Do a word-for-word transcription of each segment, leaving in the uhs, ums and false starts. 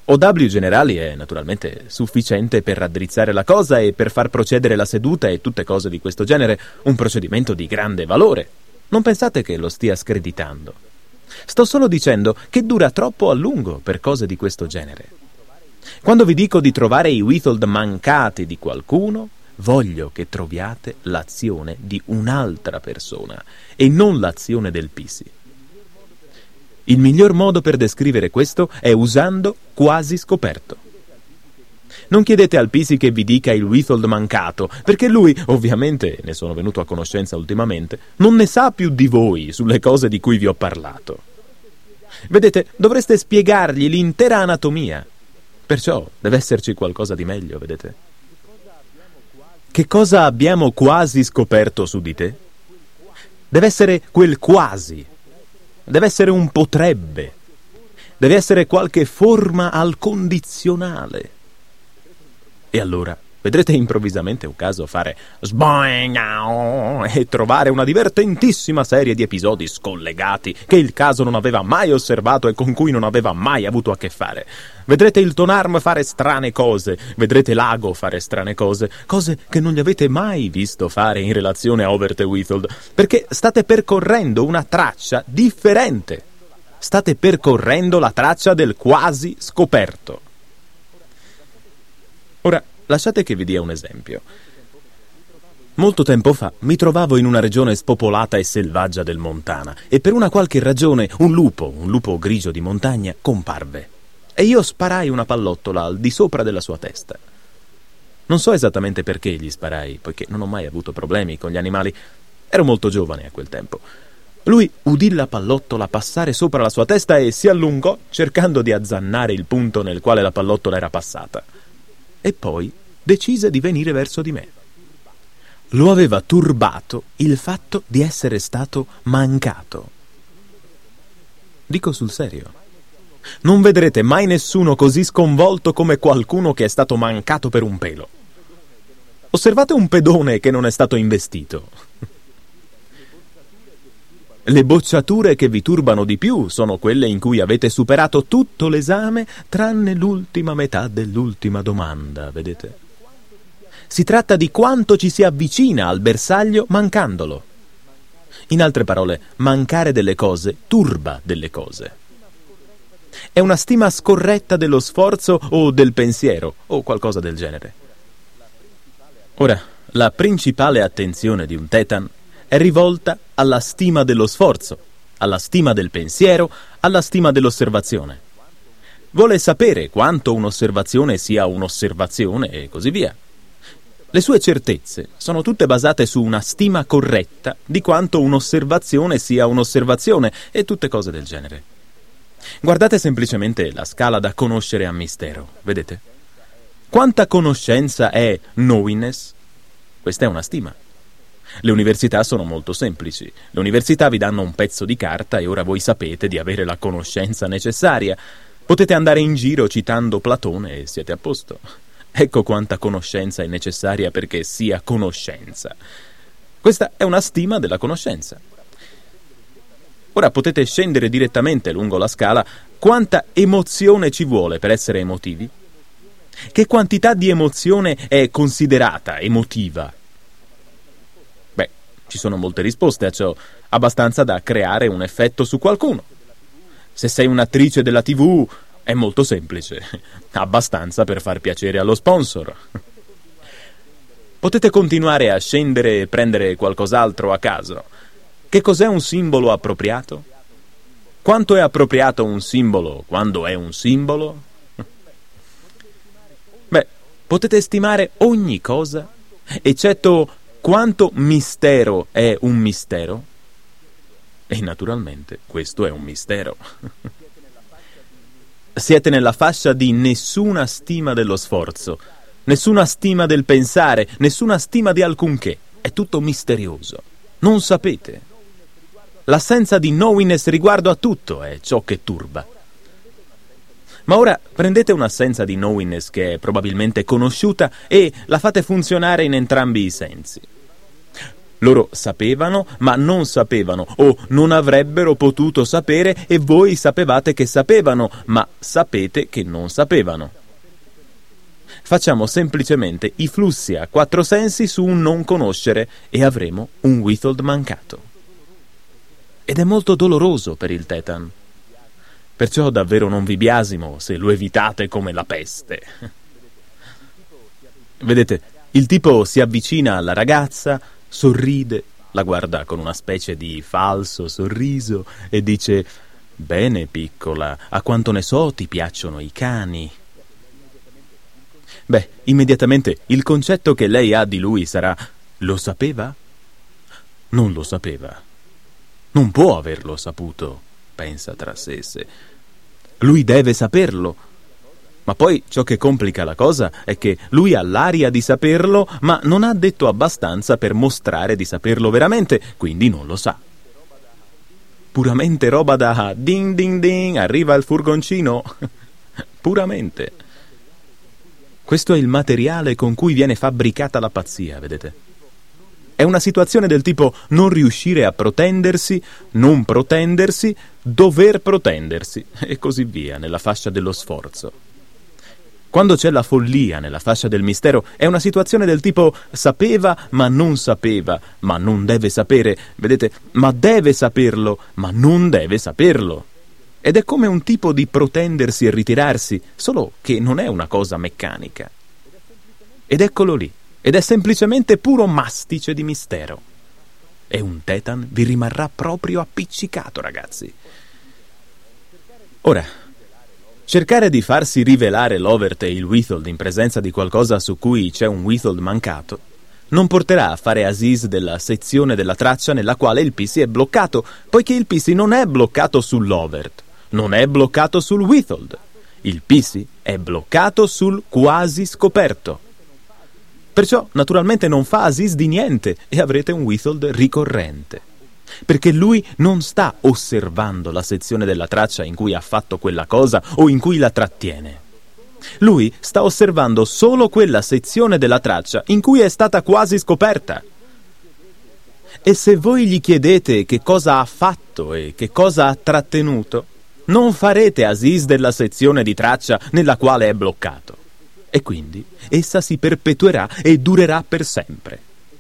O W generali è naturalmente sufficiente per raddrizzare la cosa e per far procedere la seduta e tutte cose di questo genere, un procedimento di grande valore. Non pensate che lo stia screditando. Sto solo dicendo che dura troppo a lungo per cose di questo genere. Quando vi dico di trovare i Withold mancati di qualcuno, voglio che troviate l'azione di un'altra persona e non l'azione del P C. Il miglior modo per descrivere questo è usando quasi scoperto. Non chiedete al P C che vi dica il Withold mancato, perché lui, ovviamente, ne sono venuto a conoscenza ultimamente, non ne sa più di voi sulle cose di cui vi ho parlato. Vedete, dovreste spiegargli l'intera anatomia. Perciò deve esserci qualcosa di meglio, vedete? Che cosa abbiamo quasi scoperto su di te? Deve essere quel quasi. Deve essere un potrebbe. Deve essere qualche forma al condizionale. E allora vedrete improvvisamente un caso fare sboing e trovare una divertentissima serie di episodi scollegati che il caso non aveva mai osservato e con cui non aveva mai avuto a che fare. Vedrete il Tonarm fare strane cose, vedrete Lago fare strane cose, cose che non gli avete mai visto fare in relazione a Over the Withold, perché state percorrendo una traccia differente. State percorrendo la traccia del quasi scoperto. Ora, lasciate che vi dia un esempio. Molto tempo fa mi trovavo in una regione spopolata e selvaggia del Montana e per una qualche ragione un lupo, un lupo grigio di montagna, comparve. E io sparai una pallottola al di sopra della sua testa. Non so esattamente perché gli sparai, poiché non ho mai avuto problemi con gli animali. Ero molto giovane a quel tempo. Lui udì la pallottola passare sopra la sua testa e si allungò cercando di azzannare il punto nel quale la pallottola era passata. E poi decise di venire verso di me. Lo aveva turbato il fatto di essere stato mancato. Dico sul serio. Non vedrete mai nessuno così sconvolto come qualcuno che è stato mancato per un pelo. Osservate un pedone che non è stato investito. Le bocciature che vi turbano di più sono quelle in cui avete superato tutto l'esame tranne l'ultima metà dell'ultima domanda, vedete? Si tratta di quanto ci si avvicina al bersaglio mancandolo. In altre parole, mancare delle cose turba delle cose. È una stima scorretta dello sforzo o del pensiero, o qualcosa del genere. Ora, la principale attenzione di un Thetan è rivolta alla stima dello sforzo, alla stima del pensiero, alla stima dell'osservazione. Vuole sapere quanto un'osservazione sia un'osservazione e così via. Le sue certezze sono tutte basate su una stima corretta di quanto un'osservazione sia un'osservazione e tutte cose del genere. Guardate semplicemente la scala da conoscere a mistero, vedete? Quanta conoscenza è knowingness? Questa è una stima. Le università sono molto semplici. Le università vi danno un pezzo di carta e ora voi sapete di avere la conoscenza necessaria. Potete andare in giro citando Platone e siete a posto. Ecco quanta conoscenza è necessaria perché sia conoscenza. Questa è una stima della conoscenza. Ora potete scendere direttamente lungo la scala. Quanta emozione ci vuole per essere emotivi? Che quantità di emozione è considerata emotiva? Beh, ci sono molte risposte a ciò, abbastanza da creare un effetto su qualcuno. Se sei un'attrice della tivù, è molto semplice, abbastanza per far piacere allo sponsor. Potete continuare a scendere e prendere qualcos'altro a caso. Che cos'è un simbolo appropriato? Quanto è appropriato un simbolo quando è un simbolo? Beh, potete stimare ogni cosa, eccetto quanto mistero è un mistero. E naturalmente questo è un mistero. Siete nella fascia di nessuna stima dello sforzo, nessuna stima del pensare, nessuna stima di alcunché. È tutto misterioso. Non sapete. L'assenza di knowingness riguardo a tutto è ciò che turba. Ma ora prendete un'assenza di knowingness che è probabilmente conosciuta e la fate funzionare in entrambi i sensi. Loro sapevano, ma non sapevano, o non avrebbero potuto sapere, e voi sapevate che sapevano, ma sapete che non sapevano. Facciamo semplicemente i flussi a quattro sensi su un non conoscere e avremo un Witold mancato. Ed è molto doloroso per il Thetan. Perciò davvero non vi biasimo se lo evitate come la peste. Vedete, il tipo si avvicina alla ragazza, sorride, la guarda con una specie di falso sorriso e dice: «Bene, piccola, a quanto ne so ti piacciono i cani». Beh, immediatamente il concetto che lei ha di lui sarà: «Lo sapeva? Non lo sapeva. Non può averlo saputo», pensa tra sé se. «Lui deve saperlo». Ma poi ciò che complica la cosa è che lui ha l'aria di saperlo, ma non ha detto abbastanza per mostrare di saperlo veramente, quindi non lo sa. Puramente roba da ding ding ding, arriva il furgoncino. Puramente. Questo è il materiale con cui viene fabbricata la pazzia, vedete? È una situazione del tipo non riuscire a protendersi, non protendersi, dover protendersi, e così via, nella fascia dello sforzo. Quando c'è la follia nella fascia del mistero, è una situazione del tipo sapeva ma non sapeva, ma non deve sapere, vedete, ma deve saperlo, ma non deve saperlo. Ed è come un tipo di protendersi e ritirarsi, solo che non è una cosa meccanica. Ed eccolo lì, ed è semplicemente puro mastice di mistero. E un Thetan vi rimarrà proprio appiccicato, ragazzi. Ora, cercare di farsi rivelare l'Overt e il Witold in presenza di qualcosa su cui c'è un Witold mancato non porterà a fare Aziz della sezione della traccia nella quale il P C è bloccato, poiché il P C non è bloccato sull'Overt, non è bloccato sul Witold. Il P C è bloccato sul quasi scoperto. Perciò naturalmente non fa Aziz di niente e avrete un Witold ricorrente. Perché lui non sta osservando la sezione della traccia in cui ha fatto quella cosa o in cui la trattiene. Lui sta osservando solo quella sezione della traccia in cui è stata quasi scoperta. E se voi gli chiedete che cosa ha fatto e che cosa ha trattenuto, non farete Aziz della sezione di traccia nella quale è bloccato. E quindi essa si perpetuerà e durerà per sempre.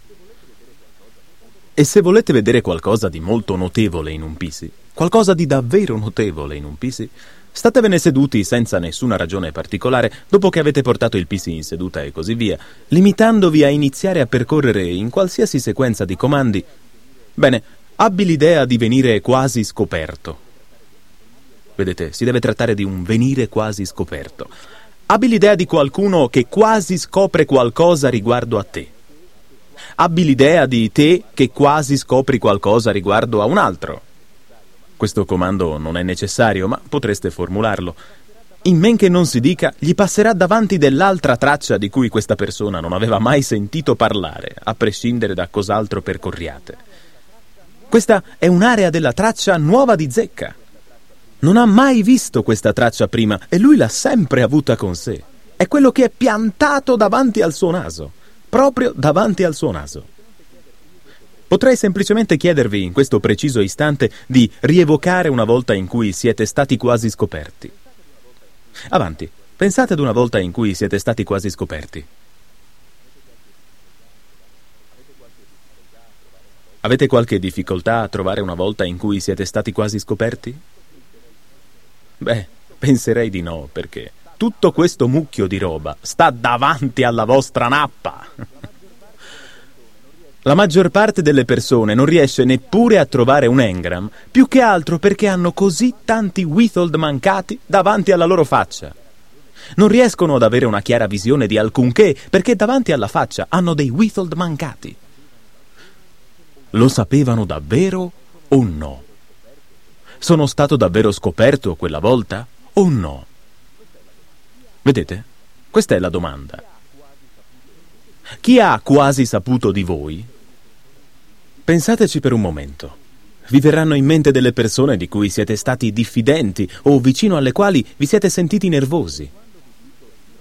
E se volete vedere qualcosa di molto notevole in un P C, qualcosa di davvero notevole in un P C, statevene seduti senza nessuna ragione particolare dopo che avete portato il P C in seduta e così via, limitandovi a iniziare a percorrere in qualsiasi sequenza di comandi. Bene, abbi l'idea di venire quasi scoperto. Vedete, si deve trattare di un venire quasi scoperto. Abbi l'idea di qualcuno che quasi scopre qualcosa riguardo a te. Abbi l'idea di te che quasi scopri qualcosa riguardo a un altro. Questo comando non è necessario, ma potreste formularlo. In men che non si dica, gli passerà davanti dell'altra traccia di cui questa persona non aveva mai sentito parlare, a prescindere da cos'altro percorriate. Questa è un'area della traccia nuova di zecca. Non ha mai visto questa traccia prima e lui l'ha sempre avuta con sé. È quello che è piantato davanti al suo naso. Proprio davanti al suo naso. Potrei semplicemente chiedervi in questo preciso istante di rievocare una volta in cui siete stati quasi scoperti. Avanti, pensate ad una volta in cui siete stati quasi scoperti. Avete qualche difficoltà a trovare una volta in cui siete stati quasi scoperti? Beh, penserei di no, perché tutto questo mucchio di roba sta davanti alla vostra nappa. La maggior parte delle persone non riesce neppure a trovare un engram, più che altro perché hanno così tanti Witold mancati davanti alla loro faccia. Non riescono ad avere una chiara visione di alcunché, perché davanti alla faccia hanno dei Witold mancati. Lo sapevano davvero o no? Sono stato davvero scoperto quella volta o no? Vedete? Questa è la domanda. Chi ha quasi saputo di voi? Pensateci per un momento. Vi verranno in mente delle persone di cui siete stati diffidenti o vicino alle quali vi siete sentiti nervosi.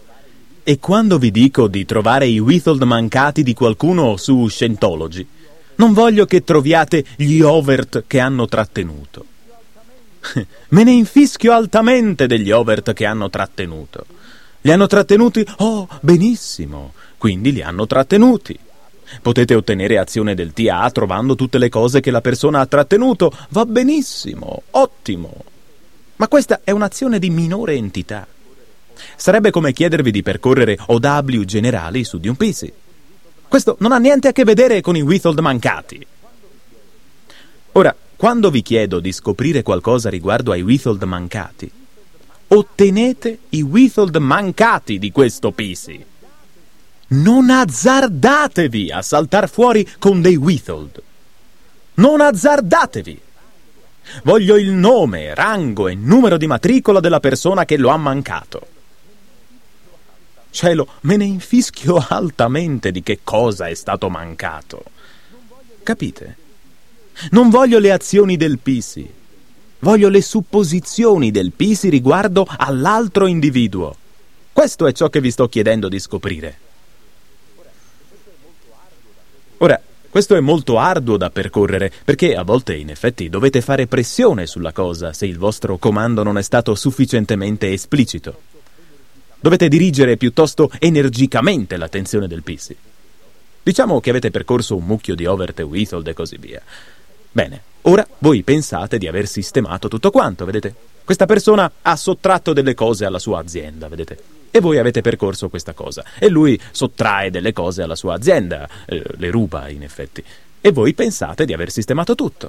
E quando vi dico di trovare i Witold mancati di qualcuno su Scientology, Non voglio che troviate gli overt che hanno trattenuto. Me ne infischio altamente degli overt che hanno trattenuto. Li hanno trattenuti? Oh, benissimo, quindi li hanno trattenuti. Potete ottenere azione del T A trovando tutte le cose che la persona ha trattenuto. Va benissimo, ottimo. Ma questa è un'azione di minore entità. Sarebbe come chiedervi di percorrere O W generali su di un P C. Questo non ha niente a che vedere con i withhold mancati. Ora, quando vi chiedo di scoprire qualcosa riguardo ai withhold mancati, ottenete i withhold mancati di questo P C. Non azzardatevi a saltar fuori con dei withhold. Non azzardatevi. Voglio il nome, rango e numero di matricola della persona che lo ha mancato. Cielo, me ne infischio altamente di che cosa è stato mancato. Capite? Non voglio le azioni del P C. Voglio le supposizioni del P C riguardo all'altro individuo. Questo è ciò che vi sto chiedendo di scoprire. Ora, questo è molto arduo da percorrere, perché a volte in effetti dovete fare pressione sulla cosa se il vostro comando non è stato sufficientemente esplicito. Dovete dirigere piuttosto energicamente l'attenzione del P C. Diciamo che avete percorso un mucchio di overt e withhold e così via. Bene, ora voi pensate di aver sistemato tutto quanto, vedete? Questa persona ha sottratto delle cose alla sua azienda, vedete? E voi avete percorso questa cosa. E lui sottrae delle cose alla sua azienda, eh, le ruba in effetti. E voi pensate di aver sistemato tutto.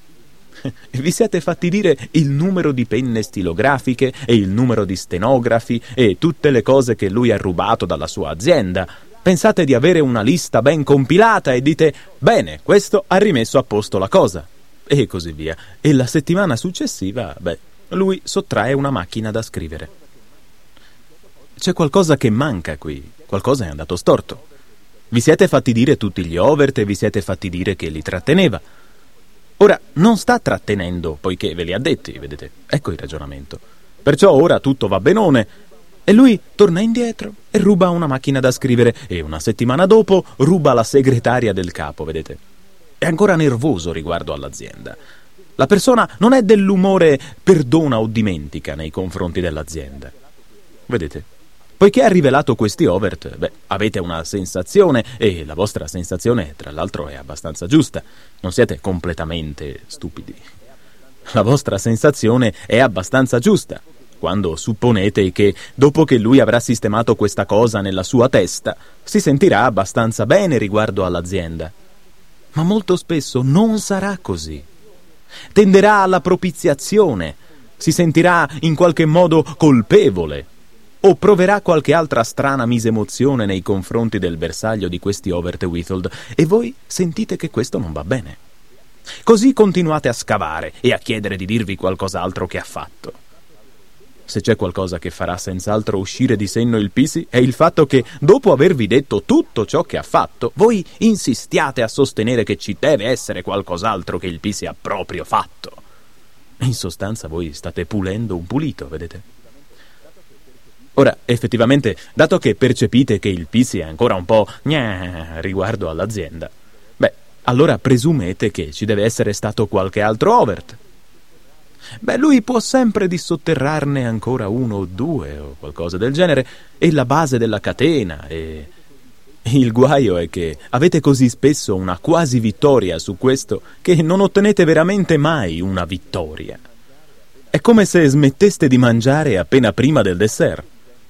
Vi siete fatti dire il numero di penne stilografiche e il numero di stenografi e tutte le cose che lui ha rubato dalla sua azienda. Pensate di avere una lista ben compilata e dite, bene, questo ha rimesso a posto la cosa. E così via. E la settimana successiva, beh, lui sottrae una macchina da scrivere. C'è qualcosa che manca qui, qualcosa è andato storto. Vi siete fatti dire tutti gli overt e vi siete fatti dire che li tratteneva. Ora, non sta trattenendo, poiché ve li ha detti, vedete? Ecco il ragionamento. Perciò ora tutto va benone. E lui torna indietro e ruba una macchina da scrivere e una settimana dopo ruba la segretaria del capo, vedete? È ancora nervoso riguardo all'azienda. La persona non è dell'umore perdona o dimentica nei confronti dell'azienda. Vedete? Poiché ha rivelato questi overt, beh, avete una sensazione, e la vostra sensazione, tra l'altro, è abbastanza giusta. Non siete completamente stupidi. La vostra sensazione è abbastanza giusta, quando supponete che, dopo che lui avrà sistemato questa cosa nella sua testa, si sentirà abbastanza bene riguardo all'azienda. Ma molto spesso non sarà così. Tenderà alla propiziazione, si sentirà in qualche modo colpevole, o proverà qualche altra strana misemozione nei confronti del bersaglio di questi overt e withhold, e voi sentite che questo non va bene. Così continuate a scavare e a chiedere di dirvi qualcos'altro che ha fatto. Se c'è qualcosa che farà senz'altro uscire di senno il P C, è il fatto che, dopo avervi detto tutto ciò che ha fatto, voi insistiate a sostenere che ci deve essere qualcos'altro che il P C ha proprio fatto. In sostanza voi state pulendo un pulito, vedete? Ora, effettivamente, dato che percepite che il P C è ancora un po' gna riguardo all'azienda, beh, allora presumete che ci deve essere stato qualche altro overt. Beh, lui può sempre dissotterrarne ancora uno o due o qualcosa del genere, e la base della catena, e il guaio è che avete così spesso una quasi vittoria su questo che non ottenete veramente mai una vittoria. È come se smetteste di mangiare appena prima del dessert.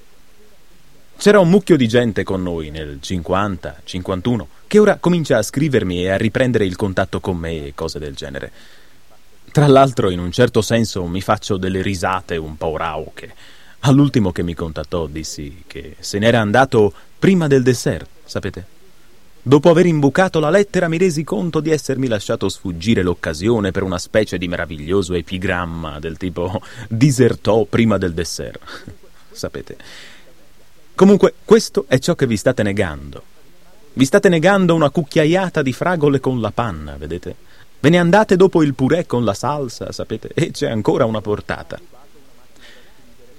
C'era un mucchio di gente con noi nel cinquanta, cinquantuno, che ora comincia a scrivermi e a riprendere il contatto con me e cose del genere. Tra l'altro, in un certo senso, mi faccio delle risate un po' rauche. All'ultimo che mi contattò dissi che se n'era andato prima del dessert, sapete? Dopo aver imbucato la lettera mi resi conto di essermi lasciato sfuggire l'occasione per una specie di meraviglioso epigramma del tipo disertò prima del dessert. Sapete? Comunque, questo è ciò che vi state negando. Vi state negando una cucchiaiata di fragole con la panna, vedete? Ve ne andate dopo il purè con la salsa, sapete? E c'è ancora una portata.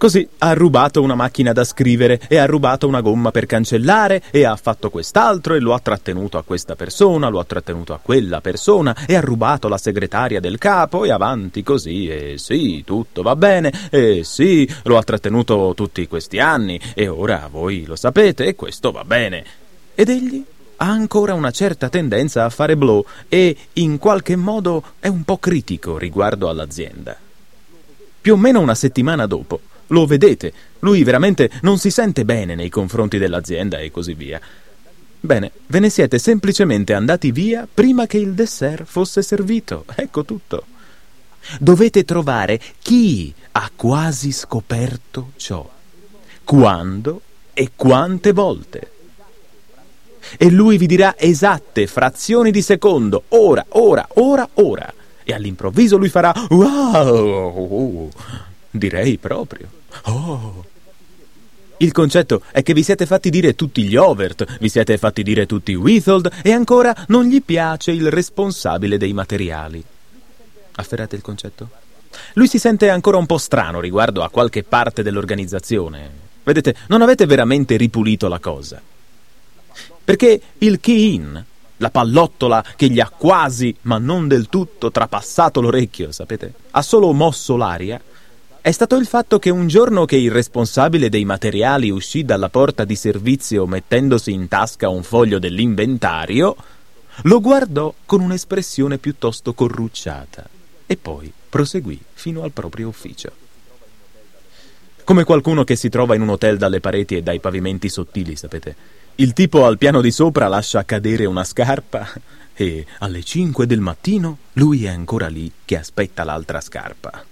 Così ha rubato una macchina da scrivere e ha rubato una gomma per cancellare e ha fatto quest'altro e lo ha trattenuto a questa persona, lo ha trattenuto a quella persona e ha rubato la segretaria del capo e avanti così e sì, tutto va bene e sì, lo ha trattenuto tutti questi anni e ora voi lo sapete e questo va bene. Ed egli ha ancora una certa tendenza a fare blow e in qualche modo è un po' critico riguardo all'azienda. Più o meno una settimana dopo lo vedete, lui veramente non si sente bene nei confronti dell'azienda e così via. Bene, ve ne siete semplicemente andati via prima che il dessert fosse servito. Ecco tutto. Dovete trovare chi ha quasi scoperto ciò, quando e quante volte. E lui vi dirà esatte frazioni di secondo, ora, ora, ora, ora. E all'improvviso lui farà wow, direi proprio. Oh. Il concetto è che vi siete fatti dire tutti gli Overt, vi siete fatti dire tutti Withold e ancora non gli piace il responsabile dei materiali. Afferrate il concetto? Lui si sente ancora un po' strano riguardo a qualche parte dell'organizzazione. Vedete, non avete veramente ripulito la cosa. Perché il key-in, la pallottola che gli ha quasi, ma non del tutto, trapassato l'orecchio, sapete, ha solo mosso l'aria, è stato il fatto che un giorno che il responsabile dei materiali uscì dalla porta di servizio mettendosi in tasca un foglio dell'inventario, lo guardò con un'espressione piuttosto corrucciata e poi proseguì fino al proprio ufficio. Come qualcuno che si trova in un hotel dalle pareti e dai pavimenti sottili, sapete. Il tipo al piano di sopra lascia cadere una scarpa e alle cinque del mattino lui è ancora lì che aspetta l'altra scarpa.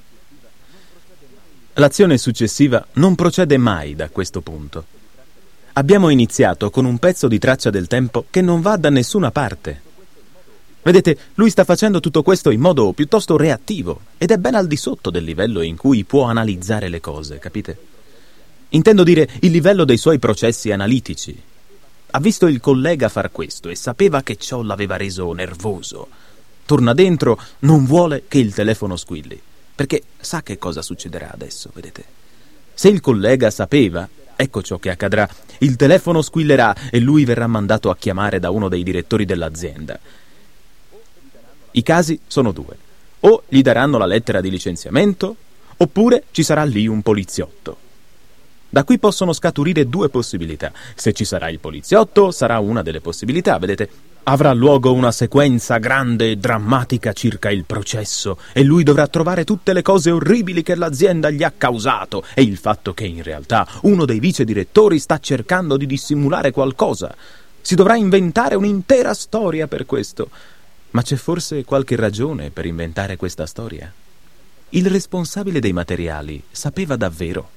L'azione successiva non procede mai da questo punto. Abbiamo iniziato con un pezzo di traccia del tempo che non va da nessuna parte. Vedete, lui sta facendo tutto questo in modo piuttosto reattivo ed è ben al di sotto del livello in cui può analizzare le cose, capite? Intendo dire il livello dei suoi processi analitici. Ha visto il collega far questo e sapeva che ciò l'aveva reso nervoso. Torna dentro, non vuole che il telefono squilli. Perché sa che cosa succederà adesso, vedete? Se il collega sapeva, ecco ciò che accadrà. Il telefono squillerà e lui verrà mandato a chiamare da uno dei direttori dell'azienda. I casi sono due. O gli daranno la lettera di licenziamento, oppure ci sarà lì un poliziotto. Da qui possono scaturire due possibilità. Se ci sarà il poliziotto, sarà una delle possibilità, vedete? Avrà luogo una sequenza grande e drammatica circa il processo e lui dovrà trovare tutte le cose orribili che l'azienda gli ha causato e il fatto che in realtà uno dei vice direttori sta cercando di dissimulare qualcosa. Si dovrà inventare un'intera storia per questo. Ma c'è forse qualche ragione per inventare questa storia? Il responsabile dei materiali sapeva davvero.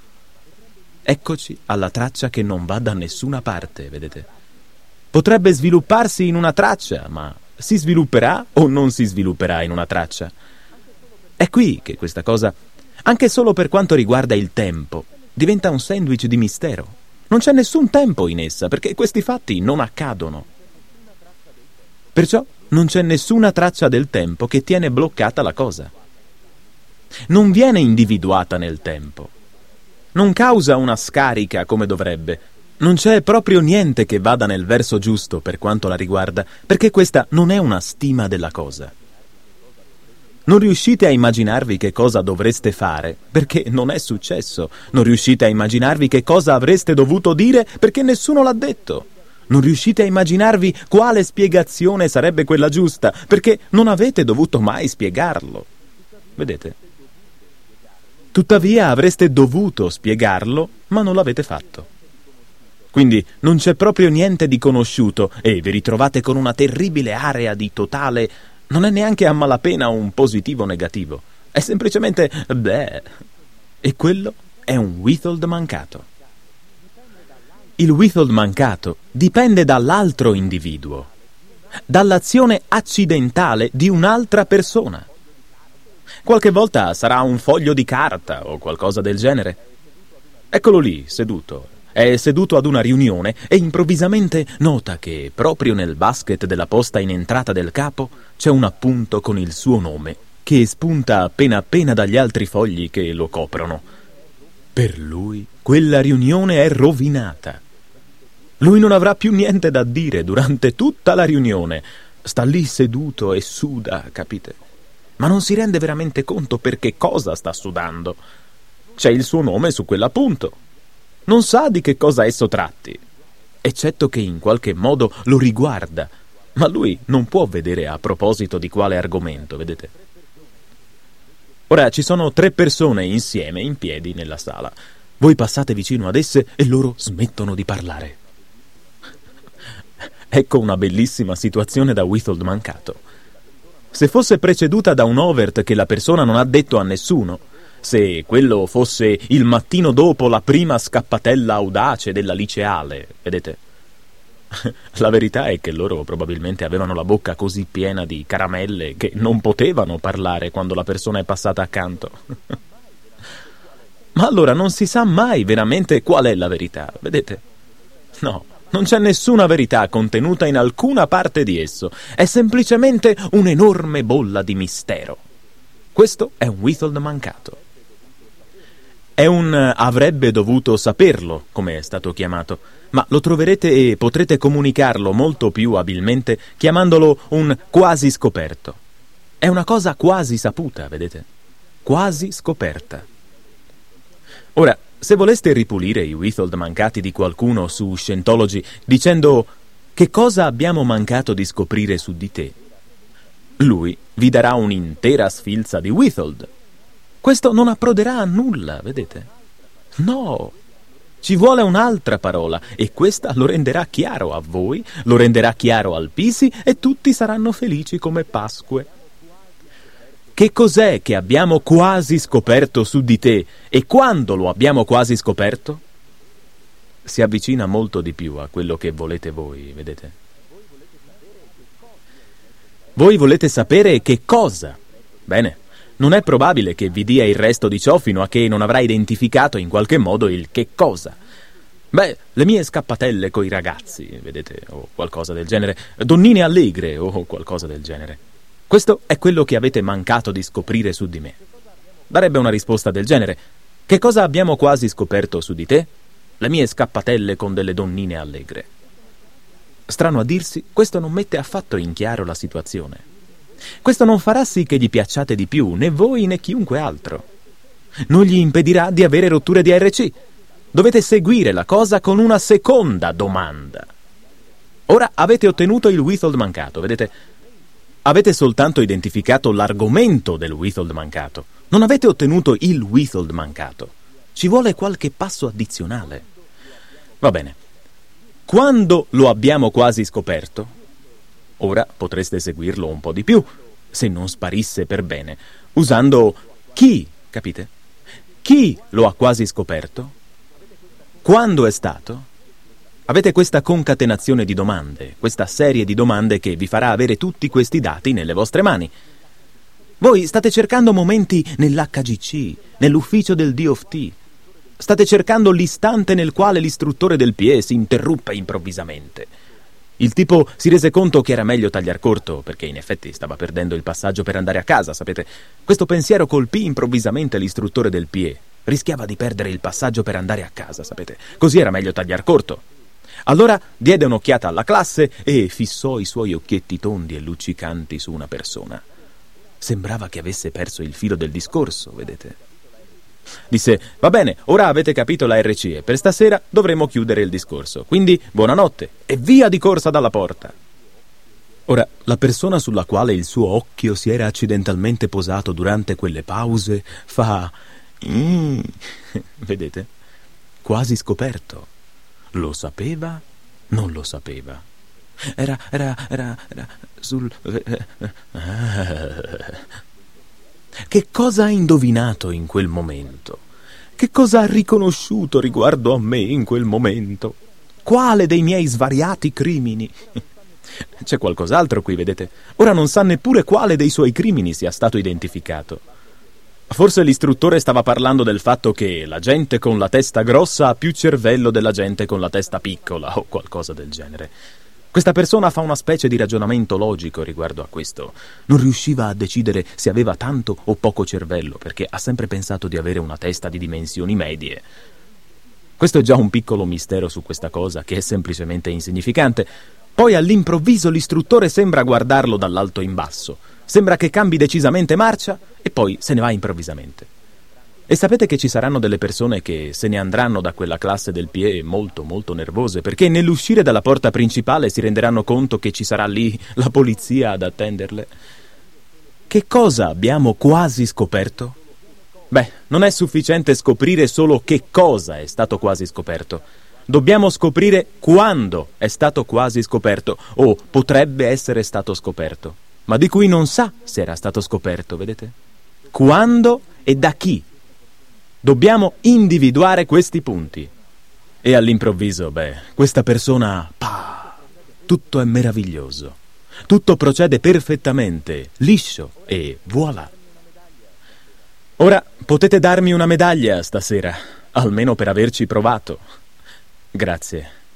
Eccoci alla traccia che non va da nessuna parte, vedete? Potrebbe svilupparsi in una traccia, ma si svilupperà o non si svilupperà in una traccia? È qui che questa cosa, anche solo per quanto riguarda il tempo, diventa un sandwich di mistero. Non c'è nessun tempo in essa, perché questi fatti non accadono. Perciò non c'è nessuna traccia del tempo che tiene bloccata la cosa. Non viene individuata nel tempo. Non causa una scarica come dovrebbe. Non c'è proprio niente che vada nel verso giusto per quanto la riguarda, perché questa non è una stima della cosa. Non riuscite a immaginarvi che cosa dovreste fare, perché non è successo. Non riuscite a immaginarvi che cosa avreste dovuto dire, perché nessuno l'ha detto. Non riuscite a immaginarvi quale spiegazione sarebbe quella giusta, perché non avete dovuto mai spiegarlo. Vedete? Tuttavia avreste dovuto spiegarlo, ma non l'avete fatto. Quindi non c'è proprio niente di conosciuto e vi ritrovate con una terribile area di totale. Non è neanche a malapena un positivo negativo. È semplicemente beh. E quello è un Withold mancato. Il Withold mancato dipende dall'altro individuo, dall'azione accidentale di un'altra persona. Qualche volta sarà un foglio di carta o qualcosa del genere. Eccolo lì, seduto. È seduto ad una riunione e improvvisamente nota che proprio nel basket della posta in entrata del capo c'è un appunto con il suo nome che spunta appena appena dagli altri fogli che lo coprono. Per lui quella riunione è rovinata. Lui non avrà più niente da dire durante tutta la riunione. Sta lì seduto e suda, capite? Ma non si rende veramente conto per che cosa sta sudando. C'è il suo nome su quell'appunto. Non sa di che cosa esso tratti, eccetto che in qualche modo lo riguarda, ma lui non può vedere a proposito di quale argomento, vedete? Ora ci sono tre persone insieme in piedi nella sala. Voi passate vicino ad esse e loro smettono di parlare. Ecco una bellissima situazione da Witold mancato. Se fosse preceduta da un overt che la persona non ha detto a nessuno, se quello fosse il mattino dopo la prima scappatella audace della liceale, vedete? La verità è che loro probabilmente avevano la bocca così piena di caramelle che non potevano parlare quando la persona è passata accanto. Ma allora non si sa mai veramente qual è la verità, vedete? No, non c'è nessuna verità contenuta in alcuna parte di esso. È semplicemente un'enorme bolla di mistero. Questo è un Witold mancato. È un avrebbe dovuto saperlo, come è stato chiamato, ma lo troverete e potrete comunicarlo molto più abilmente chiamandolo un quasi scoperto. È una cosa quasi saputa, vedete? Quasi scoperta. Ora, se voleste ripulire i Witold mancati di qualcuno su Scientology dicendo che cosa abbiamo mancato di scoprire su di te, lui vi darà un'intera sfilza di Witold. Questo non approderà a nulla, vedete? No, ci vuole un'altra parola e questa lo renderà chiaro a voi, lo renderà chiaro al Pisi e tutti saranno felici come Pasque. Che cos'è che abbiamo quasi scoperto su di te e quando lo abbiamo quasi scoperto? Si avvicina molto di più a quello che volete voi, vedete? Voi volete sapere che cosa? Bene. Non è probabile che vi dia il resto di ciò fino a che non avrà identificato in qualche modo il che cosa. Beh, le mie scappatelle coi ragazzi, vedete, o qualcosa del genere, donnine allegre o qualcosa del genere. Questo è quello che avete mancato di scoprire su di me. Darebbe una risposta del genere. Che cosa abbiamo quasi scoperto su di te? Le mie scappatelle con delle donnine allegre. Strano a dirsi, questo non mette affatto in chiaro la situazione. Questo non farà sì che gli piacciate di più, né voi né chiunque altro. Non gli impedirà di avere rotture di A R C. Dovete seguire la cosa con una seconda domanda. Ora avete ottenuto il Witold mancato, vedete? Avete soltanto identificato l'argomento del Witold mancato. Non avete ottenuto il Witold mancato. Ci vuole qualche passo addizionale. Va bene. Quando lo abbiamo quasi scoperto, ora potreste seguirlo un po' di più, se non sparisse per bene, usando chi, capite? Chi lo ha quasi scoperto? Quando è stato? Avete questa concatenazione di domande, questa serie di domande che vi farà avere tutti questi dati nelle vostre mani. Voi state cercando momenti nell'H G C, nell'ufficio del D O F T. State cercando l'istante nel quale l'istruttore del P E si interruppe improvvisamente. Il tipo si rese conto che era meglio tagliar corto, perché in effetti stava perdendo il passaggio per andare a casa, sapete? Questo pensiero colpì improvvisamente l'istruttore del P E. Rischiava di perdere il passaggio per andare a casa, sapete? Così era meglio tagliar corto. Allora diede un'occhiata alla classe e fissò i suoi occhietti tondi e luccicanti su una persona. Sembrava che avesse perso il filo del discorso, vedete? Disse, va bene, ora avete capito la R C e per stasera dovremo chiudere il discorso. Quindi, buonanotte, e via di corsa dalla porta. Ora, la persona sulla quale il suo occhio si era accidentalmente posato durante quelle pause fa... Mm, vedete? Quasi scoperto. Lo sapeva? Non lo sapeva. Era, era, era, era sul... Che cosa ha indovinato in quel momento? Che cosa ha riconosciuto riguardo a me in quel momento? Quale dei miei svariati crimini? C'è qualcos'altro qui, vedete? Ora non sa neppure quale dei suoi crimini sia stato identificato. Forse l'istruttore stava parlando del fatto che la gente con la testa grossa ha più cervello della gente con la testa piccola o qualcosa del genere. Questa persona fa una specie di ragionamento logico riguardo a questo. Non riusciva a decidere se aveva tanto o poco cervello, perché ha sempre pensato di avere una testa di dimensioni medie. Questo è già un piccolo mistero su questa cosa, che è semplicemente insignificante. Poi all'improvviso l'istruttore sembra guardarlo dall'alto in basso. Sembra che cambi decisamente marcia e poi se ne va improvvisamente. E sapete che ci saranno delle persone che se ne andranno da quella classe del P E molto molto nervose, perché nell'uscire dalla porta principale si renderanno conto che ci sarà lì la polizia ad attenderle. Che cosa abbiamo quasi scoperto? Beh, non è sufficiente scoprire solo che cosa è stato quasi scoperto. Dobbiamo scoprire quando è stato quasi scoperto, o potrebbe essere stato scoperto, ma di cui non sa se era stato scoperto, vedete? Quando e da chi? Dobbiamo individuare questi punti. E all'improvviso, beh, questa persona, pa, tutto è meraviglioso. Tutto procede perfettamente, liscio e voilà. Ora potete darmi una medaglia stasera, almeno per averci provato. Grazie.